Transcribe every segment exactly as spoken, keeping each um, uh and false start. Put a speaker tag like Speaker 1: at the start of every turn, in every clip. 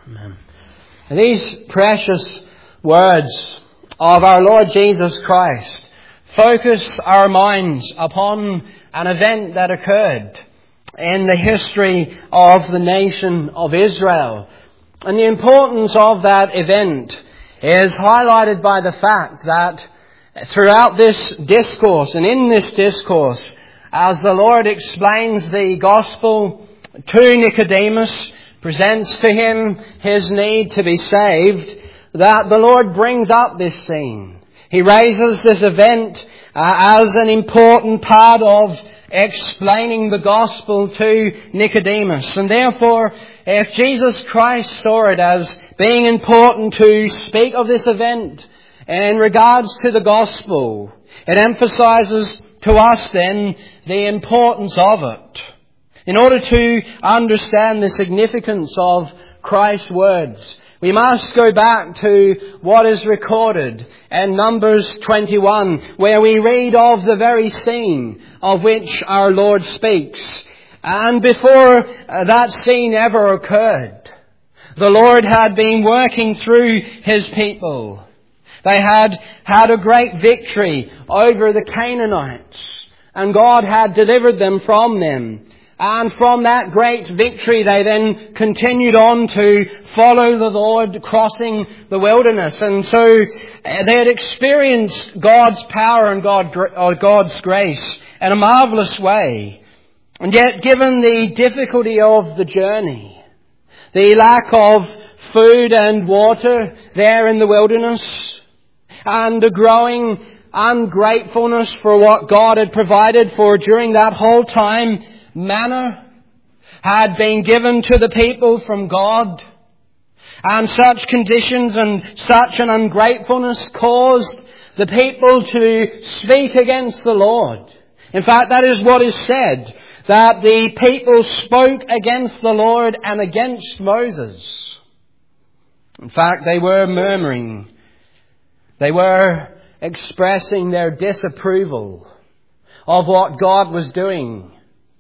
Speaker 1: Amen. These precious words of our Lord Jesus Christ focus our minds upon an event that occurred in the history of the nation of Israel. And the importance of that event is highlighted by the fact that throughout this discourse and in this discourse, as the Lord explains the gospel to Nicodemus, presents to him his need to be saved, that the Lord brings up this scene. He raises this event uh, as an important part of explaining the gospel to Nicodemus. And therefore, if Jesus Christ saw it as being important to speak of this event in regards to the gospel, it emphasizes to us then the importance of it. In order to understand the significance of Christ's words, we must go back to what is recorded in Numbers twenty-one, where we read of the very scene of which our Lord speaks. And before that scene ever occurred, the Lord had been working through His people. They had had a great victory over the Canaanites, and God had delivered them from them. And from that great victory, they then continued on to follow the Lord, crossing the wilderness. And so they had experienced God's power and God, or God's grace in a marvelous way. And yet, given the difficulty of the journey, the lack of food and water there in the wilderness, and a growing ungratefulness for what God had provided for during that whole time, manna had been given to the people from God, and such conditions and such an ungratefulness caused the people to speak against the Lord. In fact, that is what is said, that the people spoke against the Lord and against Moses. In fact, they were murmuring. They were expressing their disapproval of what God was doing,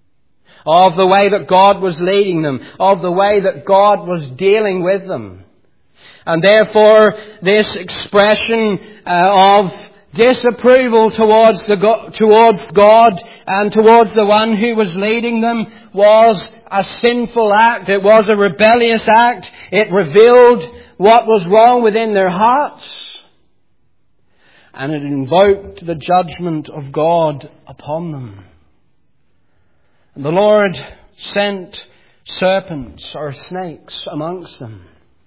Speaker 1: of the way that God was leading them, of the way that God was dealing with them. And therefore, this expression uh, of disapproval towards the go- towards God and towards the one who was leading them was a sinful act. It was a rebellious act. It revealed what was wrong within their hearts. And it invoked the judgment of God upon them. And the Lord sent serpents or snakes amongst them.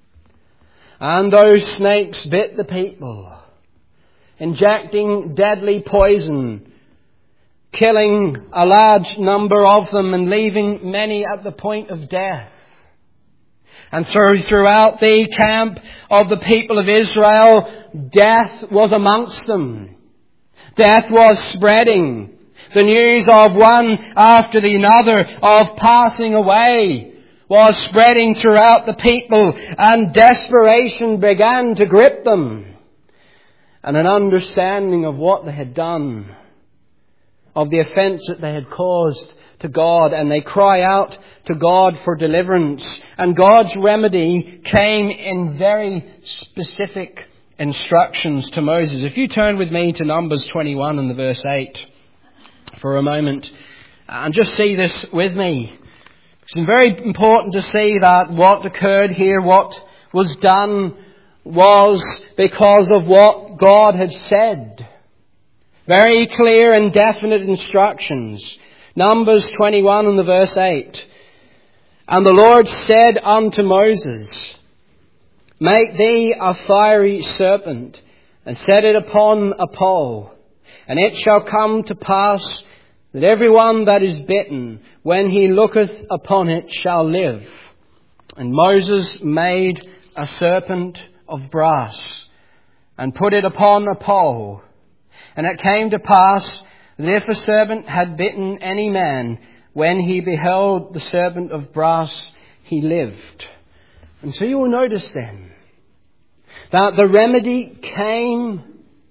Speaker 1: And those snakes bit the people, injecting deadly poison, killing a large number of them and leaving many at the point of death. And so throughout the camp of the people of Israel, death was amongst them. Death was spreading. The news of one after the other of passing away was spreading throughout the people, and desperation began to grip them. And an understanding of what they had done, of the offence that they had caused to God, and they cry out to God for deliverance. And God's remedy came in very specific instructions to Moses. If you turn with me to Numbers twenty-one and the verse eight for a moment, and just see this with me. It's very important to see that what occurred here, what was done, was because of what God had said. Very clear and definite instructions. Numbers twenty-one and the verse eight. And the Lord said unto Moses, Make thee a fiery serpent, and set it upon a pole. And it shall come to pass that every one that is bitten, when he looketh upon it, shall live. And Moses made a serpent of brass, and put it upon a pole. And it came to pass that if a serpent had bitten any man, when he beheld the serpent of brass, he lived. And so you will notice then that the remedy came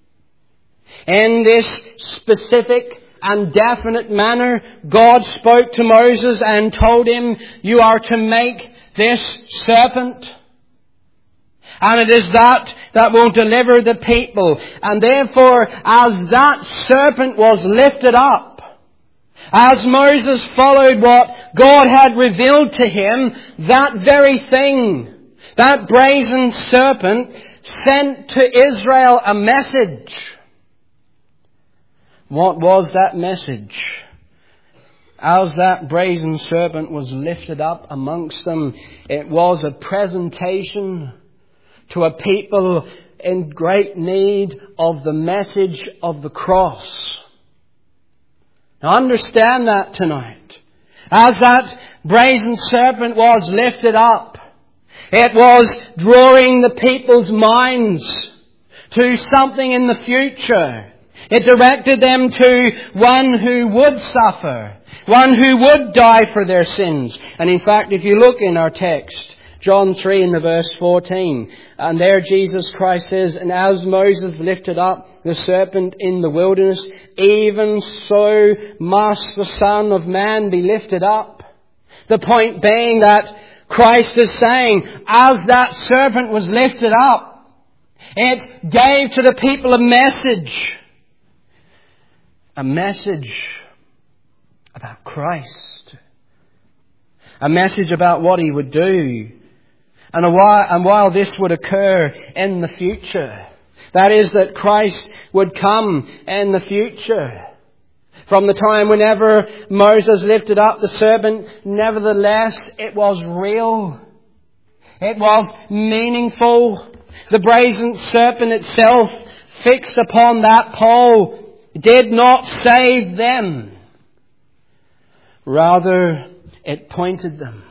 Speaker 1: in this specific and definite manner. God spoke to Moses and told him, you are to make this serpent And it is that that will deliver the people. And therefore, as that serpent was lifted up, as Moses followed what God had revealed to him, that very thing, that brazen serpent, sent to Israel a message. What was that message? As that brazen serpent was lifted up amongst them, it was a presentation to a people in great need of the message of the cross. Now understand that tonight. As that brazen serpent was lifted up, it was drawing the people's minds to something in the future. It directed them to one who would suffer, one who would die for their sins. And in fact, if you look in our text, John three in the verse fourteen, and there Jesus Christ says, "And as Moses lifted up the serpent in the wilderness, even so must the Son of Man be lifted up." The point being that Christ is saying, as that serpent was lifted up, it gave to the people a message. A message about Christ. A message about what He would do. And while, and while this would occur in the future, that is that Christ would come in the future. From the time whenever Moses lifted up the serpent, nevertheless it was real. It was meaningful. The brazen serpent itself, fixed upon that pole, did not save them. Rather, it pointed them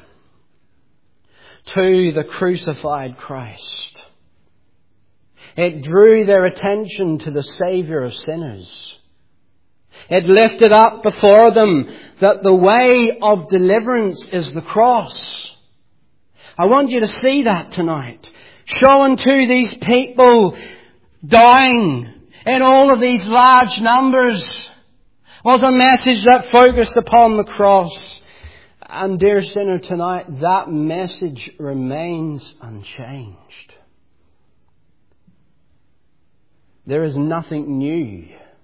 Speaker 1: to the crucified Christ. It drew their attention to the Saviour of sinners. It lifted up before them that the way of deliverance is the cross. I want you to see that tonight. Showing to these people dying in all of these large numbers was a message that focused upon the cross. And dear sinner, tonight that message remains unchanged. There is nothing new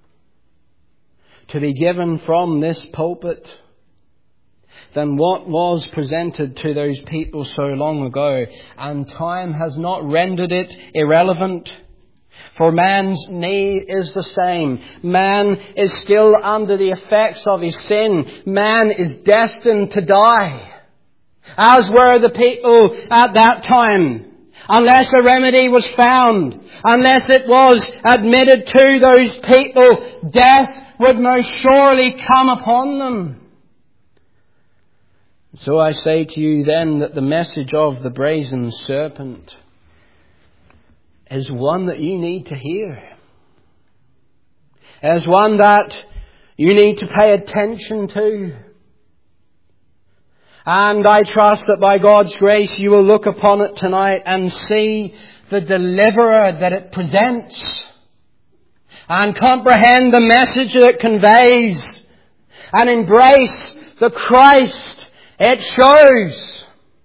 Speaker 1: to be given from this pulpit than what was presented to those people so long ago. And time has not rendered it irrelevant. For man's need is the same. Man is still under the effects of his sin. Man is destined to die. As were the people at that time. Unless a remedy was found, unless it was admitted to those people, death would most surely come upon them. So I say to you then that the message of the brazen serpent is one that you need to hear. As one that you need to pay attention to. And I trust that by God's grace you will look upon it tonight and see the deliverer that it presents. And comprehend the message that it conveys. And embrace the Christ it shows.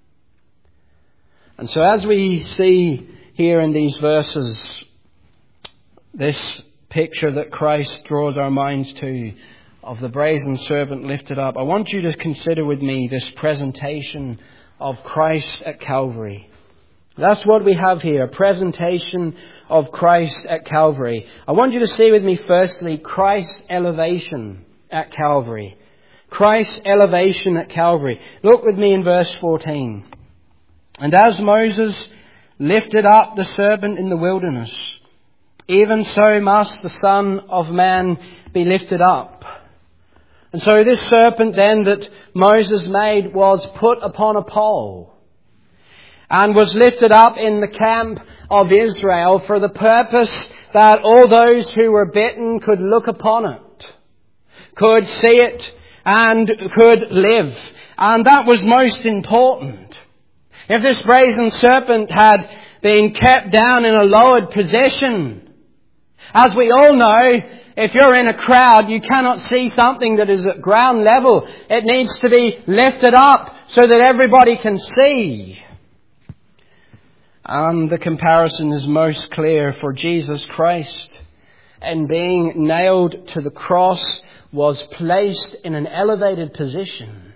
Speaker 1: And so as we see here in these verses, this picture that Christ draws our minds to of the brazen serpent lifted up, I want you to consider with me this presentation of Christ at Calvary. That's what we have here, a presentation of Christ at Calvary. I want you to see with me firstly Christ's elevation at Calvary. Christ's elevation at Calvary. Look with me in verse fourteen. And as Moses lifted up the serpent in the wilderness, even so must the Son of Man be lifted up. And so this serpent then that Moses made was put upon a pole and was lifted up in the camp of Israel for the purpose that all those who were bitten could look upon it, could see it and could live. And that was most important. If this brazen serpent had been kept down in a lowered position, as we all know, if you're in a crowd, you cannot see something that is at ground level. It needs to be lifted up so that everybody can see. And the comparison is most clear, for Jesus Christ, in being nailed to the cross, was placed in an elevated position.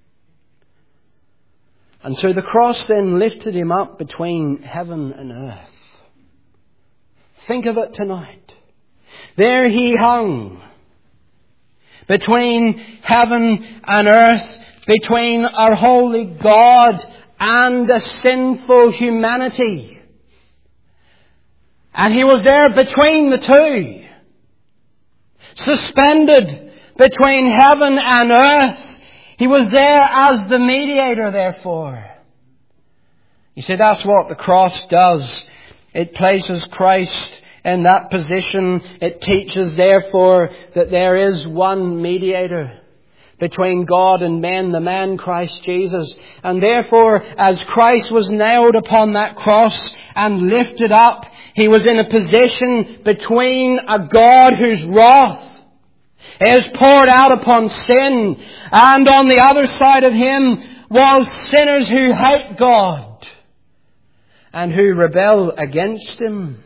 Speaker 1: And so the cross then lifted him up between heaven and earth. Think of it tonight. There he hung, between heaven and earth, between our holy God and a sinful humanity. And he was there between the two, suspended between heaven and earth. He was there as the mediator, therefore. You see, that's what the cross does. It places Christ in that position. It teaches, therefore, that there is one mediator between God and men, the man Christ Jesus. And therefore, as Christ was nailed upon that cross and lifted up, he was in a position between a God whose wrath is poured out upon sin, and on the other side of him was sinners who hate God and who rebel against him.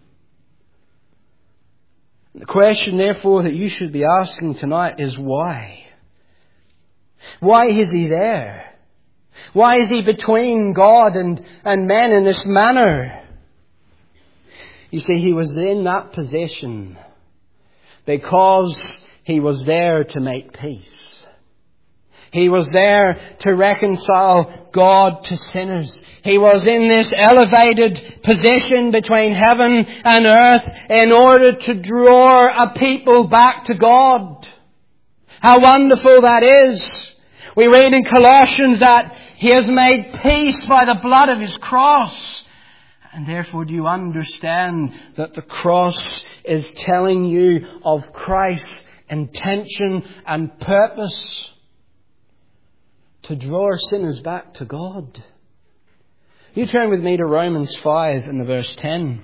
Speaker 1: The question, therefore, that you should be asking tonight is why? Why is he there? Why is he between God and, and men in this manner? You see, he was in that position because he was there to make peace. He was there to reconcile God to sinners. He was in this elevated position between heaven and earth in order to draw a people back to God. How wonderful that is. We read in Colossians that he has made peace by the blood of his cross. And therefore, do you understand that the cross is telling you of Christ's intention and purpose to draw sinners back to God? You turn with me to Romans five and the verse ten.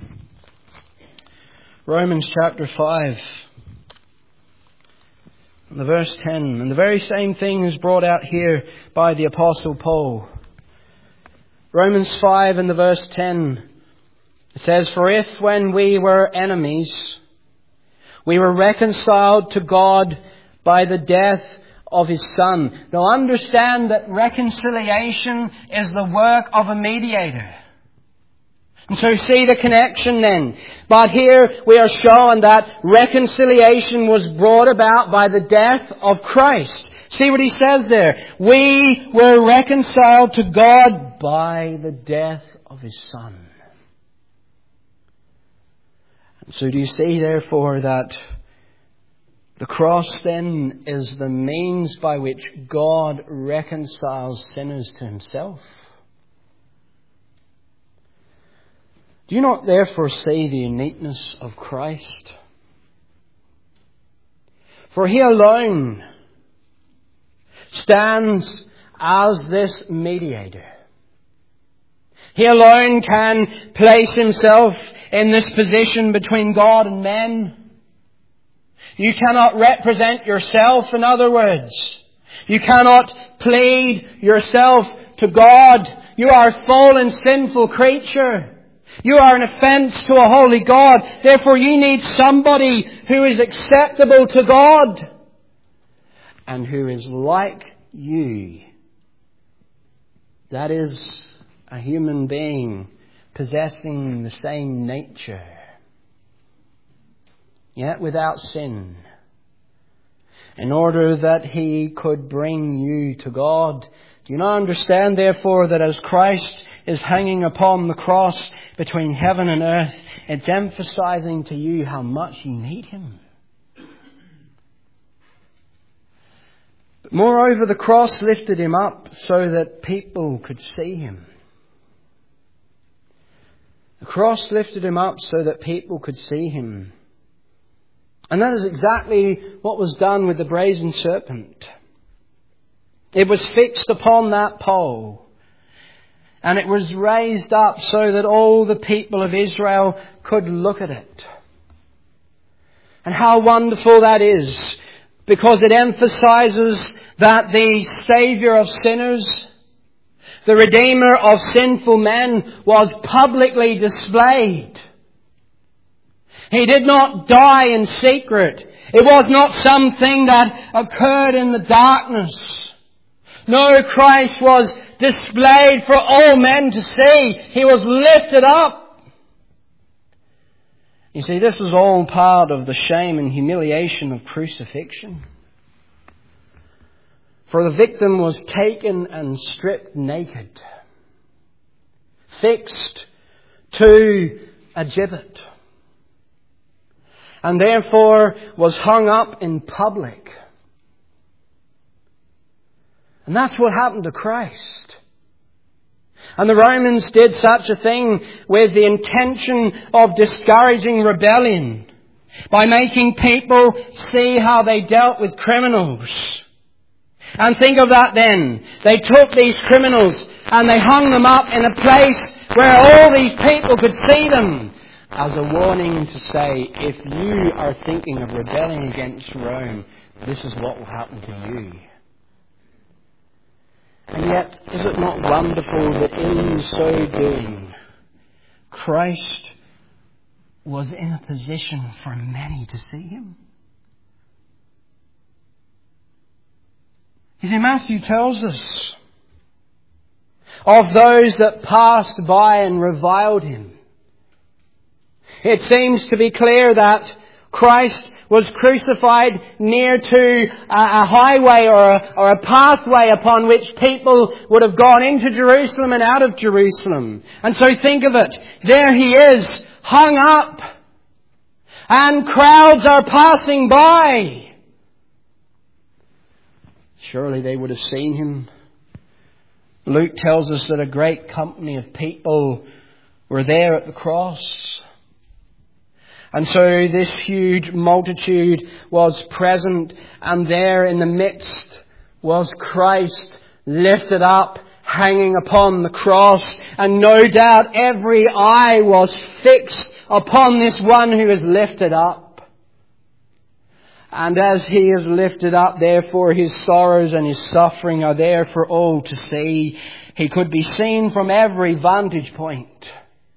Speaker 1: Romans chapter five and the verse ten. And the very same thing is brought out here by the Apostle Paul. Romans five and the verse ten. It says, "For if when we were enemies, we were reconciled to God by the death of his Son." Now understand that reconciliation is the work of a mediator. And so see the connection then. But here we are shown that reconciliation was brought about by the death of Christ. See what he says there. We were reconciled to God by the death of his Son. So do you see, therefore, that the cross then is the means by which God reconciles sinners to himself? Do you not therefore see the uniqueness of Christ? For he alone stands as this mediator. He alone can place himself in this position between God and men. You cannot represent yourself, in other words. You cannot plead yourself to God. You are a fallen, sinful creature. You are an offence to a holy God. Therefore you need somebody who is acceptable to God and who is like you. That is a human being possessing the same nature, yet without sin, in order that he could bring you to God. Do you not understand, therefore, that as Christ is hanging upon the cross between heaven and earth, it's emphasizing to you how much you need him? But moreover, the cross lifted him up so that people could see him. The cross lifted him up so that people could see him. And that is exactly what was done with the brazen serpent. It was fixed upon that pole, and it was raised up so that all the people of Israel could look at it. And how wonderful that is, because it emphasizes that the Saviour of sinners the Redeemer of sinful men, was publicly displayed. He did not die in secret. It was not something that occurred in the darkness. No, Christ was displayed for all men to see. He was lifted up. You see, this is all part of the shame and humiliation of crucifixion. For the victim was taken and stripped naked, fixed to a gibbet, and therefore was hung up in public. And that's what happened to Christ. And the Romans did such a thing with the intention of discouraging rebellion by making people see how they dealt with criminals. And think of that then. They took these criminals and they hung them up in a place where all these people could see them, as a warning to say, if you are thinking of rebelling against Rome, this is what will happen to you. And yet, is it not wonderful that in so doing, Christ was in a position for many to see Him? You see, Matthew tells us of those that passed by and reviled Him. It seems to be clear that Christ was crucified near to a highway or a, or a pathway upon which people would have gone into Jerusalem and out of Jerusalem. And so think of it. There He is, hung up, and crowds are passing by. Surely they would have seen Him. Luke tells us that a great company of people were there at the cross. And so this huge multitude was present, and there in the midst was Christ lifted up, hanging upon the cross. And no doubt every eye was fixed upon this one who is lifted up. And as He is lifted up, therefore His sorrows and His suffering are there for all to see. He could be seen from every vantage point.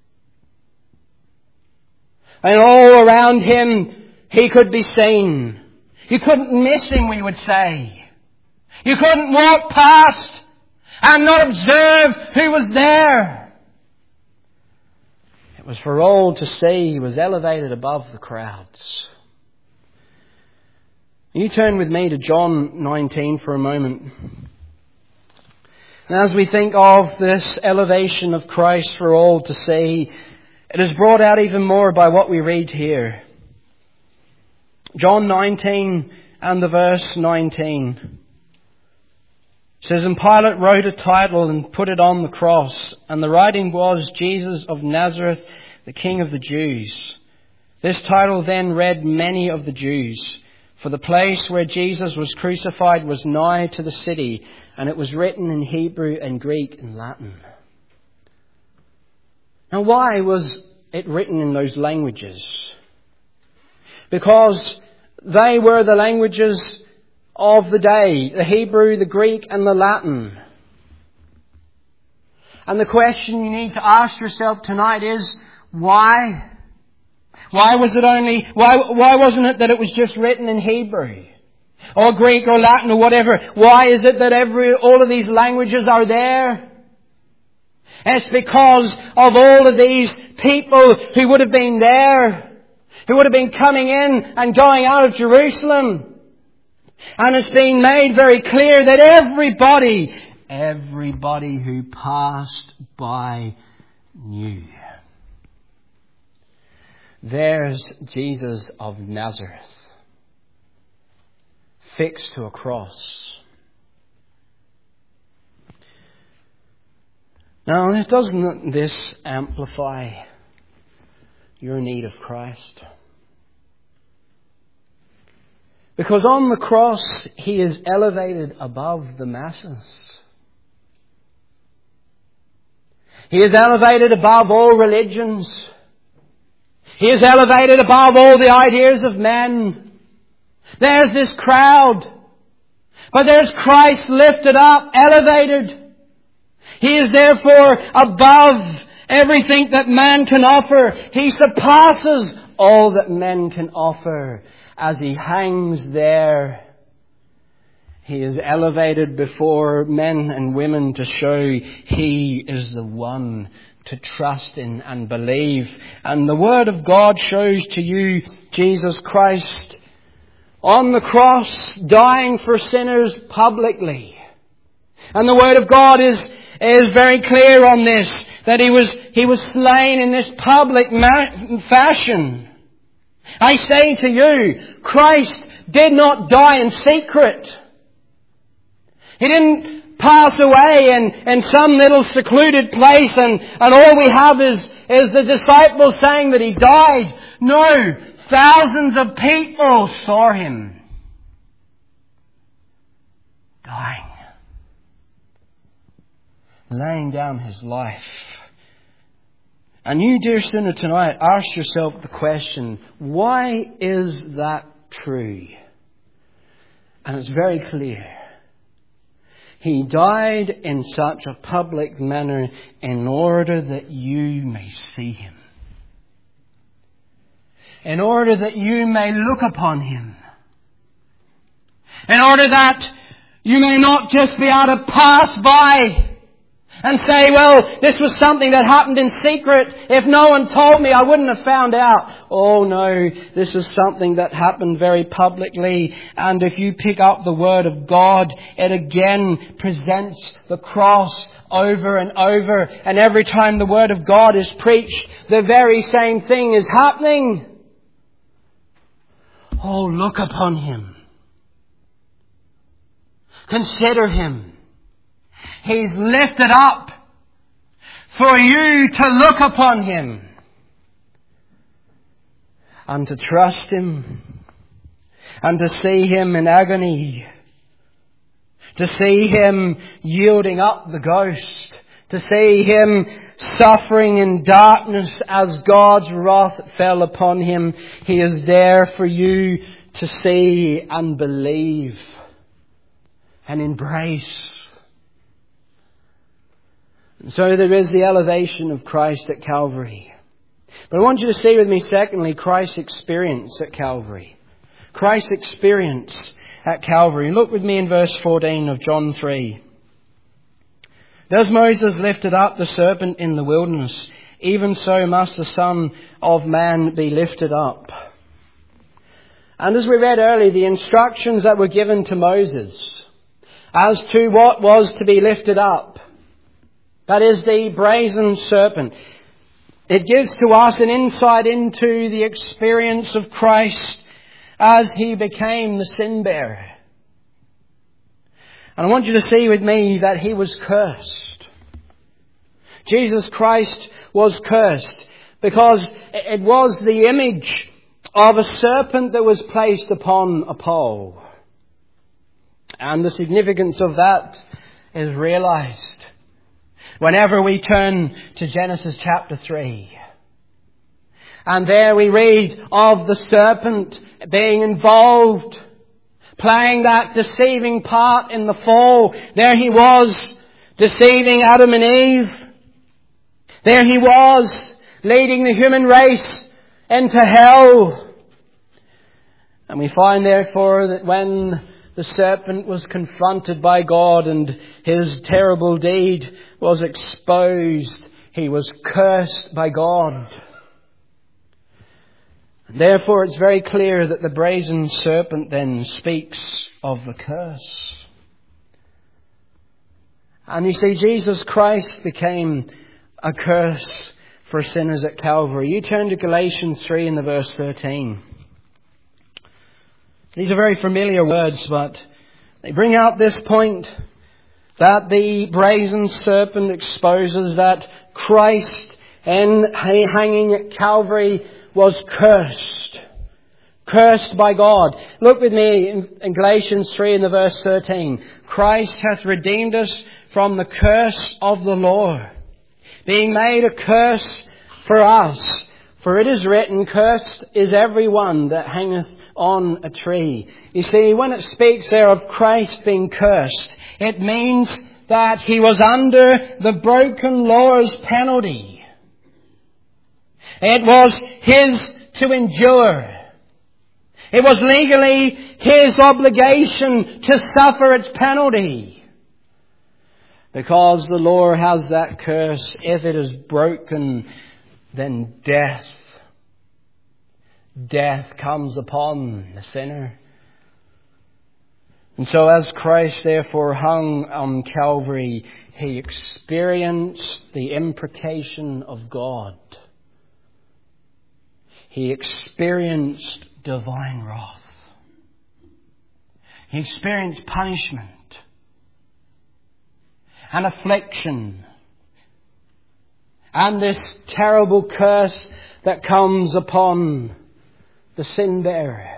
Speaker 1: And all around Him, He could be seen. You couldn't miss Him, we would say. You couldn't walk past and not observe who was there. It was for all to see. He was elevated above the crowds. You turn with me to John nineteen for a moment. And as we think of this elevation of Christ for all to see, it is brought out even more by what we read here. John nineteen and the verse nineteen. It says, "And Pilate wrote a title and put it on the cross, and the writing was, Jesus of Nazareth, the King of the Jews. This title then read many of the Jews, for the place where Jesus was crucified was nigh to the city, and it was written in Hebrew and Greek and Latin." Now, why was it written in those languages? Because they were the languages of the day, the Hebrew, the Greek and the Latin. And the question you need to ask yourself tonight is, why? Why was it only, why, why wasn't it that it was just written in Hebrew or Greek or Latin or whatever? Why is it that every, all of these languages are there? It's because of all of these people who would have been there, who would have been coming in and going out of Jerusalem. And it's been made very clear that everybody, everybody who passed by knew. There's Jesus of Nazareth, fixed to a cross. Now, doesn't this amplify your need of Christ? Because on the cross, He is elevated above the masses. He is elevated above all religions. He is elevated above all the ideas of men. There's this crowd, but there's Christ lifted up, elevated. He is therefore above everything that man can offer. He surpasses all that men can offer. As He hangs there, He is elevated before men and women to show He is the one to trust in and believe. And the Word of God shows to you Jesus Christ on the cross, dying for sinners publicly. And the Word of God is, is very clear on this, that He was, He was slain in this public ma- fashion. I say to you, Christ did not die in secret. He didn't pass away in, in some little secluded place and, and all we have is, is the disciples saying that He died. No, thousands of people saw Him dying, laying down His life. And you, dear sinner, tonight, ask yourself the question, why is that true? And it's very clear. He died in such a public manner in order that you may see Him. In order that you may look upon Him. In order that you may not just be able to pass by and say, well, this was something that happened in secret. If no one told me, I wouldn't have found out. Oh no, this is something that happened very publicly. And if you pick up the Word of God, it again presents the cross over and over. And every time the Word of God is preached, the very same thing is happening. Oh, look upon Him. Consider Him. He's lifted up for you to look upon Him and to trust Him and to see Him in agony, to see Him yielding up the ghost, to see Him suffering in darkness as God's wrath fell upon Him. He is there for you to see and believe and embrace. And so there is the elevation of Christ at Calvary. But I want you to see with me, secondly, Christ's experience at Calvary. Christ's experience at Calvary. Look with me in verse fourteen of John three. As Moses lifted up the serpent in the wilderness, even so must the Son of Man be lifted up. And as we read earlier, the instructions that were given to Moses as to what was to be lifted up, that is the brazen serpent. It gives to us an insight into the experience of Christ as He became the sin bearer. And I want you to see with me that He was cursed. Jesus Christ was cursed because it was the image of a serpent that was placed upon a pole. And the significance of that is realized whenever we turn to Genesis chapter three. And there we read of the serpent being involved, playing that deceiving part in the fall. There he was, deceiving Adam and Eve. There he was, leading the human race into hell. And we find therefore that when the serpent was confronted by God and his terrible deed was exposed, he was cursed by God. Therefore, it's very clear that the brazen serpent then speaks of the curse. And you see, Jesus Christ became a curse for sinners at Calvary. You turn to Galatians three in the verse thirteen. These are very familiar words, but they bring out this point that the brazen serpent exposes that Christ, in hanging at Calvary, was cursed. Cursed by God. Look with me in, in Galatians three in the verse thirteen. Christ hath redeemed us from the curse of the law, being made a curse for us. For it is written, cursed is every one that hangeth on a tree. You see, when it speaks there of Christ being cursed, it means that He was under the broken law's penalty. It was His to endure. It was legally His obligation to suffer its penalty. Because the law has that curse, if it is broken, then death. Death comes upon the sinner. And so as Christ therefore hung on Calvary, He experienced the imprecation of God. He experienced divine wrath. He experienced punishment and affliction and this terrible curse that comes upon the sin bearer.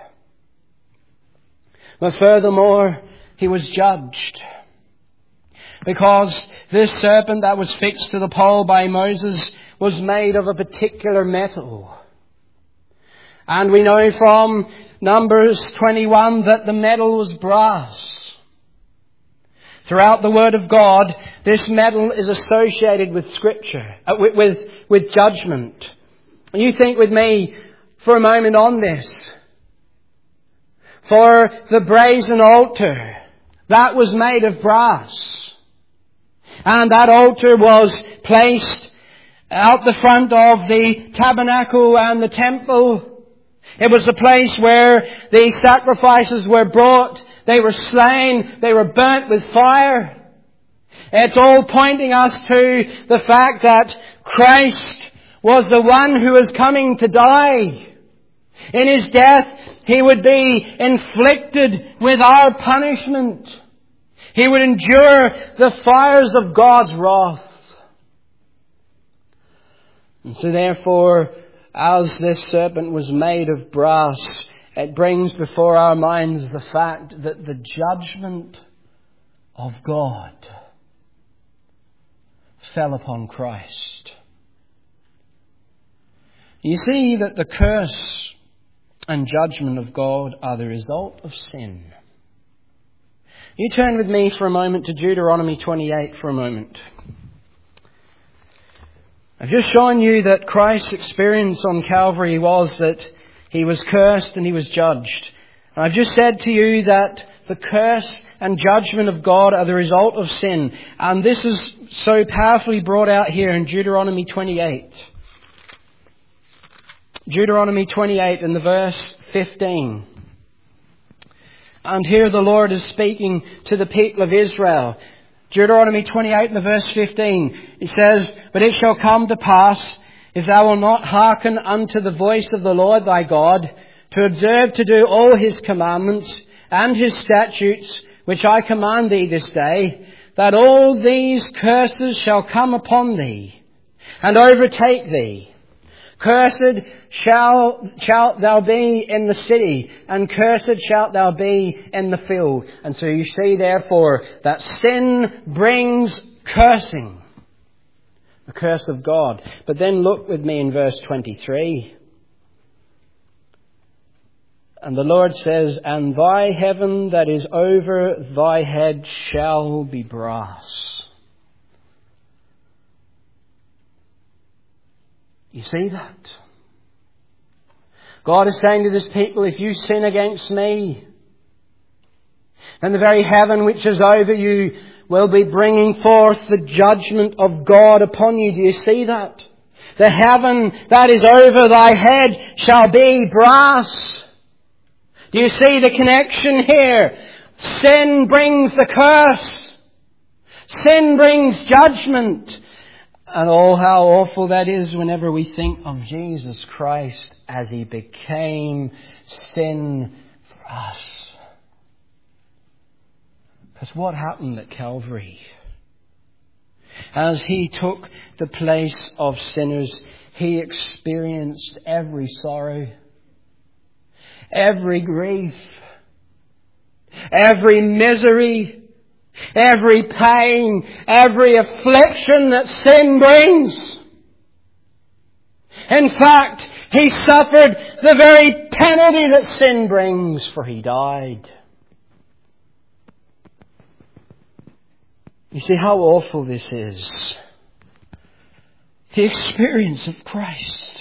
Speaker 1: But furthermore, He was judged. Because this serpent that was fixed to the pole by Moses was made of a particular metal. And we know from Numbers twenty-one that the metal was brass. Throughout the Word of God, this metal is associated with Scripture, uh, with, with, with judgment. And you think with me for a moment on this. For the brazen altar, that was made of brass. And that altar was placed out the front of the tabernacle and the temple. It was a place where the sacrifices were brought, they were slain, they were burnt with fire. It's all pointing us to the fact that Christ was the one who was coming to die. In His death, He would be inflicted with our punishment. He would endure the fires of God's wrath. And so therefore, as this serpent was made of brass, it brings before our minds the fact that the judgment of God fell upon Christ. You see that the curse and judgment of God are the result of sin. You turn with me for a moment to Deuteronomy twenty-eight for a moment. I've just shown you that Christ's experience on Calvary was that He was cursed and He was judged. And I've just said to you that the curse and judgment of God are the result of sin. And this is so powerfully brought out here in Deuteronomy twenty-eight. Deuteronomy twenty-eight in the verse fifteen. And here the Lord is speaking to the people of Israel. Deuteronomy twenty-eight in the verse fifteen. He says, "But it shall come to pass, if thou wilt not hearken unto the voice of the Lord thy God, to observe to do all His commandments and His statutes, which I command thee this day, that all these curses shall come upon thee, and overtake thee. Cursed shall, shalt thou be in the city, and cursed shalt thou be in the field." And so you see, therefore, that sin brings cursing. The curse of God. But then look with me in verse twenty-three. And the Lord says, "And thy heaven that is over thy head shall be brass." You see that? God is saying to this people, if you sin against me, then the very heaven which is over you will be bringing forth the judgment of God upon you. Do you see that? The heaven that is over thy head shall be brass. Do you see the connection here? Sin brings the curse. Sin brings judgment. And oh, how awful that is whenever we think of Jesus Christ as He became sin for us. Because what happened at Calvary? As He took the place of sinners, He experienced every sorrow, every grief, every misery, every pain, every affliction that sin brings. In fact, He suffered the very penalty that sin brings, for He died. You see how awful this is. The experience of Christ.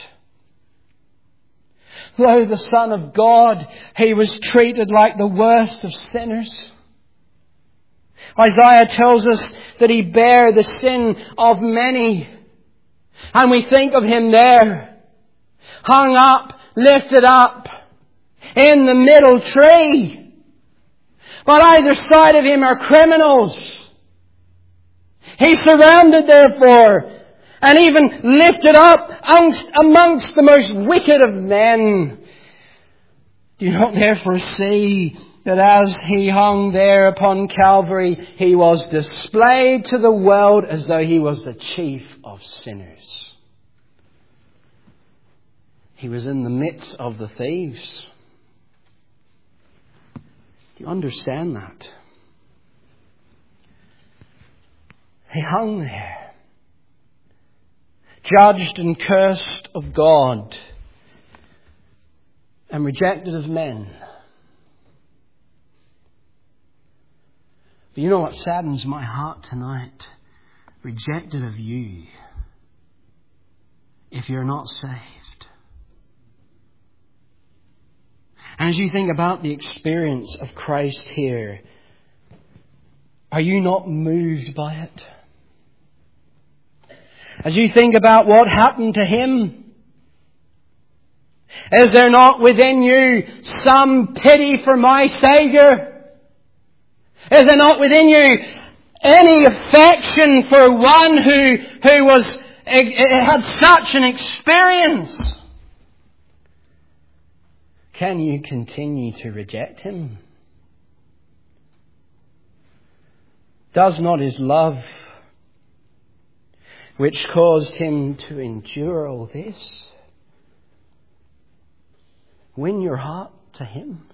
Speaker 1: Though the Son of God, He was treated like the worst of sinners. Isaiah tells us that He bare the sin of many. And we think of Him there, hung up, lifted up, in the middle tree. But either side of Him are criminals. He's surrounded, therefore, and even lifted up amongst, amongst the most wicked of men. Do you not therefore see that as He hung there upon Calvary, He was displayed to the world as though He was the chief of sinners? He was in the midst of the thieves. Do you understand that? He hung there, judged and cursed of God, and rejected of men. But you know what saddens my heart tonight? Rejected of you, if you're not saved. And as you think about the experience of Christ here, are you not moved by it? As you think about what happened to Him, is there not within you some pity for my Saviour? Is there not within you any affection for one who, who was, had such an experience? Can you continue to reject Him? Does not His love, which caused Him to endure all this, win your heart to Him?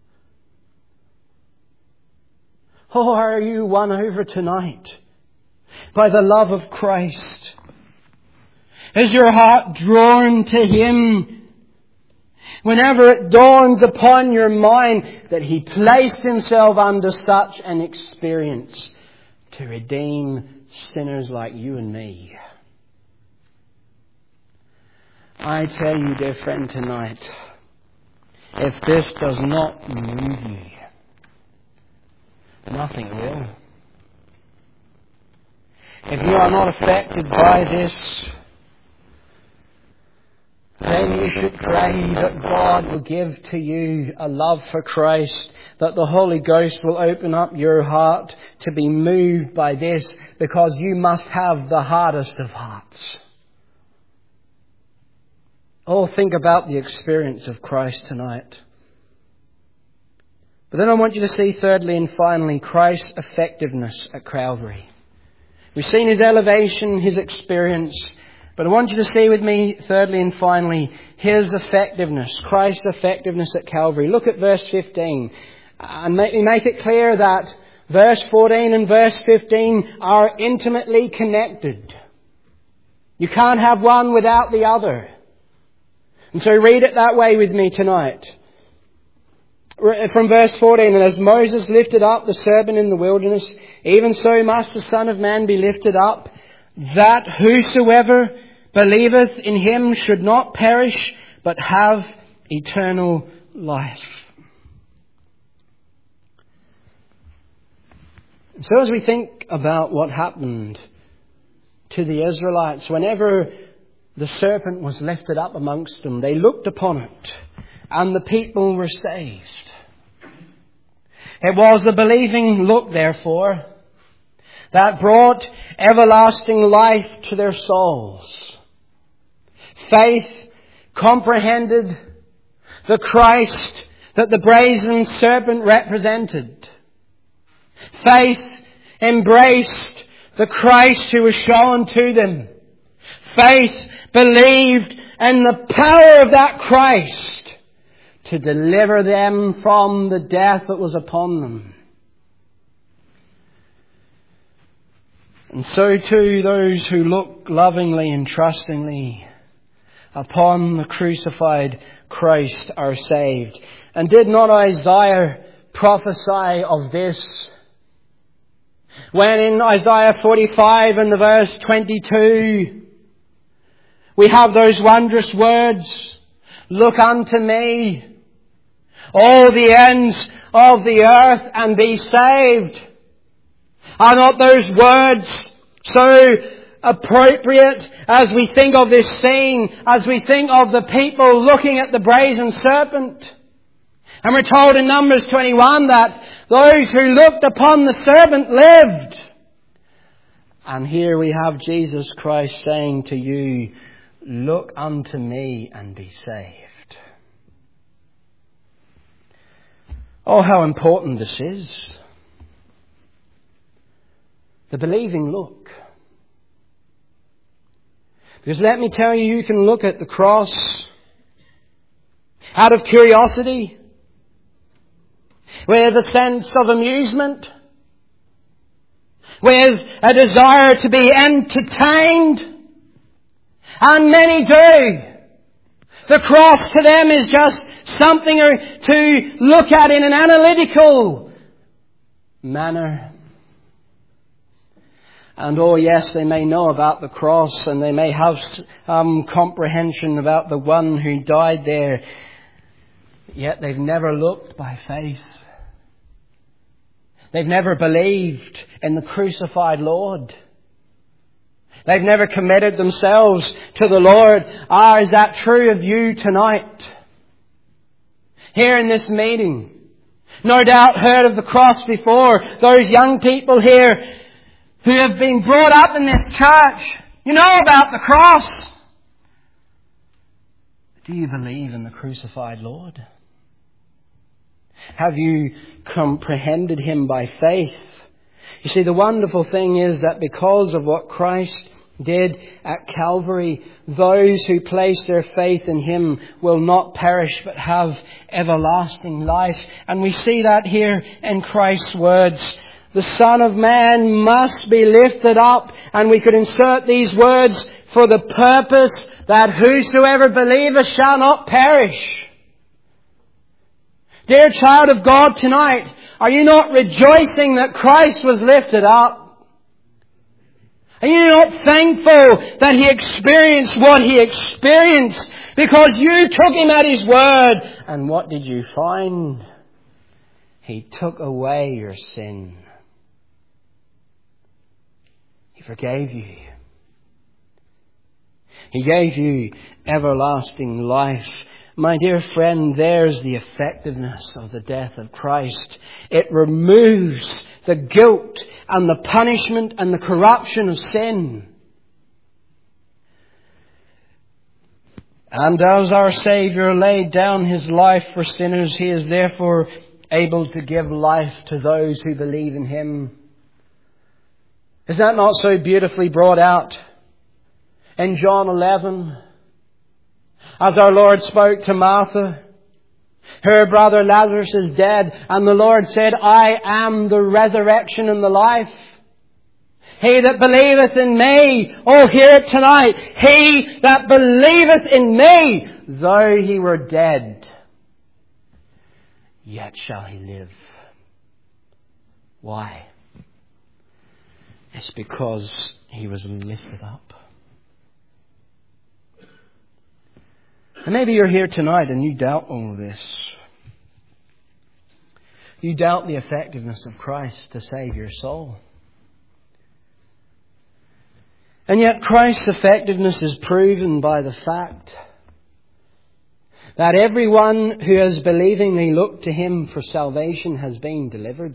Speaker 1: Or are you won over tonight by the love of Christ? Is your heart drawn to Him whenever it dawns upon your mind that He placed Himself under such an experience to redeem sinners like you and me? I tell you, dear friend, tonight, if this does not move you, nothing will. If you are not affected by this, then you should pray that God will give to you a love for Christ, that the Holy Ghost will open up your heart to be moved by this, because you must have the hardest of hearts. Oh, think about the experience of Christ tonight. But then I want you to see thirdly and finally Christ's effectiveness at Calvary. We've seen His elevation, His experience. But I want you to see with me, thirdly and finally, His effectiveness, Christ's effectiveness at Calvary. Look at verse fifteen. And make, make it clear that verse fourteen and verse fifteen are intimately connected. You can't have one without the other. And so read it that way with me tonight. From verse fourteen, and as Moses lifted up the serpent in the wilderness, even so must the Son of Man be lifted up, that whosoever believeth in Him should not perish, but have eternal life. So as we think about what happened to the Israelites, whenever the serpent was lifted up amongst them, they looked upon it, and the people were saved. It was the believing look, therefore, that brought everlasting life to their souls. Faith comprehended the Christ that the brazen serpent represented. Faith embraced the Christ who was shown to them. Faith believed in the power of that Christ to deliver them from the death that was upon them. And so too those who look lovingly and trustingly upon the crucified Christ are saved. And did not Isaiah prophesy of this? When in Isaiah forty-five and the verse twenty-two, we have those wondrous words, "Look unto me, all the ends of the earth, and be saved." Are not those words so appropriate as we think of this scene, as we think of the people looking at the brazen serpent? And we're told in Numbers twenty-one that those who looked upon the serpent lived. And here we have Jesus Christ saying to you, "Look unto me and be saved." Oh, how important this is. The believing look. Because let me tell you, you can look at the cross out of curiosity, with a sense of amusement, with a desire to be entertained. And many do. The cross to them is just something to look at in an analytical manner. And oh yes, they may know about the cross and they may have some comprehension about the one who died there. Yet they've never looked by faith. They've never believed in the crucified Lord. They've never committed themselves to the Lord. Ah, is that true of you tonight? Here in this meeting, no doubt heard of the cross before. Those young people here who have been brought up in this church, you know about the cross. Do you believe in the crucified Lord? Have you comprehended Him by faith? You see, the wonderful thing is that because of what Christ did at Calvary, those who place their faith in Him will not perish but have everlasting life. And we see that here in Christ's words. The Son of Man must be lifted up. And we could insert these words, for the purpose that whosoever believeth shall not perish. Dear child of God tonight, are you not rejoicing that Christ was lifted up? Are you not thankful that He experienced what He experienced because you took Him at His word? And what did you find? He took away your sin. He forgave you. He gave you everlasting life. My dear friend, there's the effectiveness of the death of Christ. It removes the guilt and the punishment and the corruption of sin. And as our Saviour laid down His life for sinners, He is therefore able to give life to those who believe in Him. Is that not so beautifully brought out in John eleven? As our Lord spoke to Martha, her brother Lazarus is dead, and the Lord said, "I am the resurrection and the life. He that believeth in me," oh, hear it tonight, "he that believeth in me, though he were dead, yet shall he live." Why? It's because He was lifted up. And maybe you're here tonight and you doubt all of this. You doubt the effectiveness of Christ to save your soul. And yet Christ's effectiveness is proven by the fact that everyone who has believingly looked to Him for salvation has been delivered.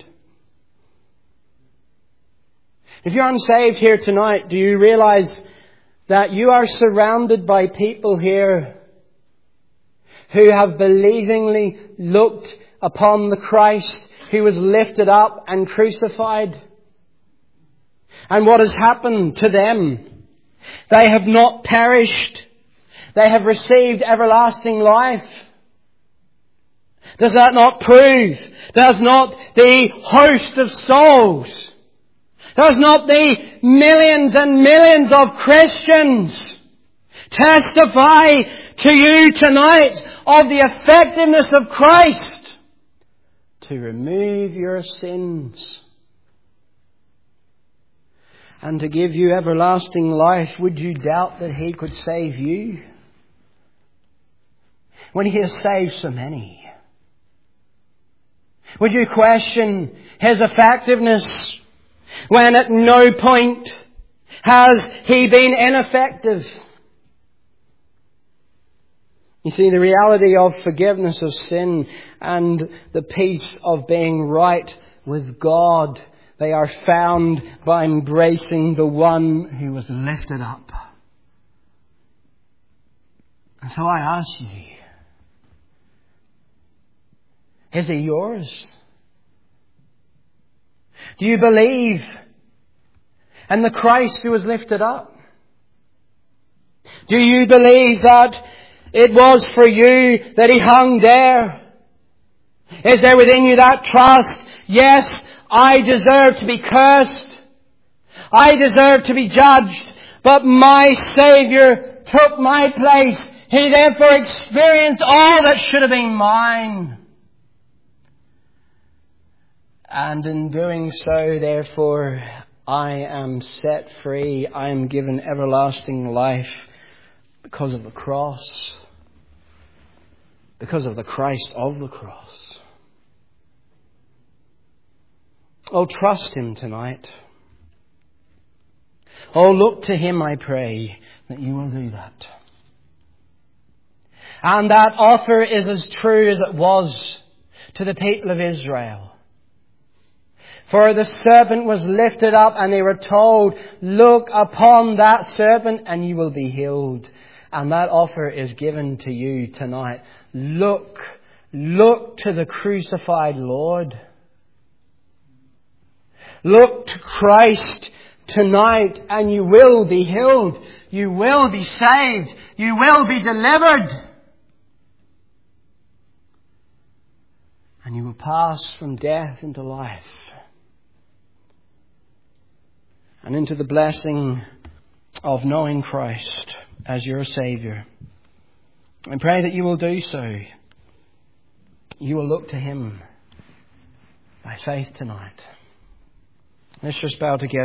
Speaker 1: If you're unsaved here tonight, do you realize that you are surrounded by people here who have believingly looked upon the Christ who was lifted up and crucified? And what has happened to them? They have not perished. They have received everlasting life. Does that not prove? Does not the host of souls, does not the millions and millions of Christians testify to you tonight of the effectiveness of Christ to remove your sins and to give you everlasting life, would you doubt that He could save you when He has saved so many? Would you question His effectiveness when at no point has He been ineffective? You see, the reality of forgiveness of sin and the peace of being right with God, they are found by embracing the one who was lifted up. And so I ask you, is He yours? Do you believe in the Christ who was lifted up? Do you believe that it was for you that He hung there? Is there within you that trust? Yes, I deserve to be cursed. I deserve to be judged. But my Saviour took my place. He therefore experienced all that should have been mine. And in doing so, therefore, I am set free. I am given everlasting life because of the cross. Because of the Christ of the cross. Oh, trust Him tonight. Oh, look to Him, I pray, that you will do that. And that offer is as true as it was to the people of Israel. For the serpent was lifted up and they were told, look upon that serpent and you will be healed. And that offer is given to you tonight. Look, look to the crucified Lord. Look to Christ tonight and you will be healed. You will be saved. You will be delivered. And you will pass from death into life. And into the blessing of knowing Christ as your Saviour. I pray that you will do so. You will look to Him by faith tonight. Let's just bow together.